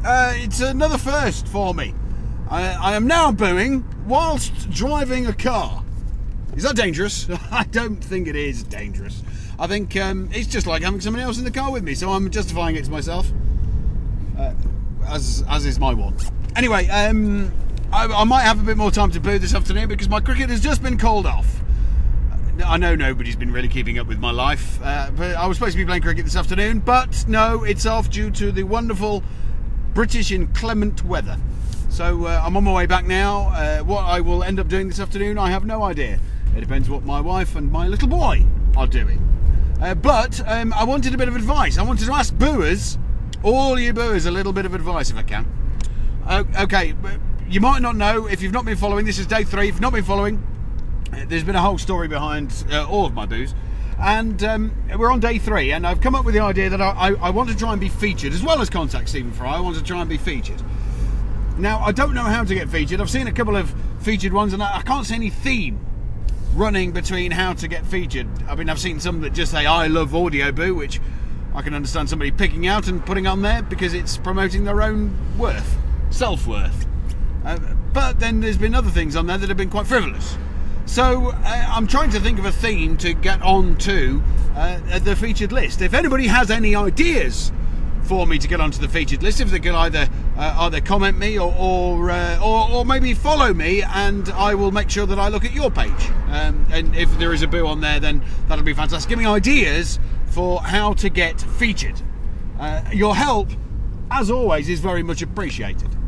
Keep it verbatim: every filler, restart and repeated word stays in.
uh, it's another first for me. I, I am now booing whilst driving a car. Is that dangerous? I don't think it is dangerous. I think um, it's just like having somebody else in the car with me, so I'm justifying it to myself, uh, as as is my want. Anyway, um, I, I might have a bit more time to boo this afternoon because my cricket has just been called off. I know nobody's been really keeping up with my life, uh, but I was supposed to be playing cricket this afternoon, but no, it's off due to the wonderful British inclement weather. So uh, I'm on my way back now. Uh, what I will end up doing this afternoon, I have no idea. It depends what my wife and my little boy are doing. Uh, but um, I wanted a bit of advice. I wanted to ask booers, all you booers, a little bit of advice if I can. Uh, okay, you might not know if you've not been following. This is day three. If you've not been following, there's been a whole story behind uh, all of my boos, and um, we're on day three, and I've come up with the idea that I, I, I want to try and be featured, as well as contact Stephen Fry. I want to try and be featured. Now, I don't know how to get featured. I've seen a couple of featured ones, and I, I can't see any theme running between how to get featured. I mean, I've seen some that just say, I love Audio Boo, which I can understand somebody picking out and putting on there because it's promoting their own worth, self-worth. Uh, but then there's been other things on there that have been quite frivolous. So uh, I'm trying to think of a theme to get on to uh, the featured list. If anybody has any ideas for me to get onto the featured list, if they can either uh, either comment me or or, uh, or or maybe follow me, and I will make sure that I look at your page. Um, and if there is a boo on there, then that'll be fantastic. Give me ideas for how to get featured. Uh, your help, as always, is very much appreciated.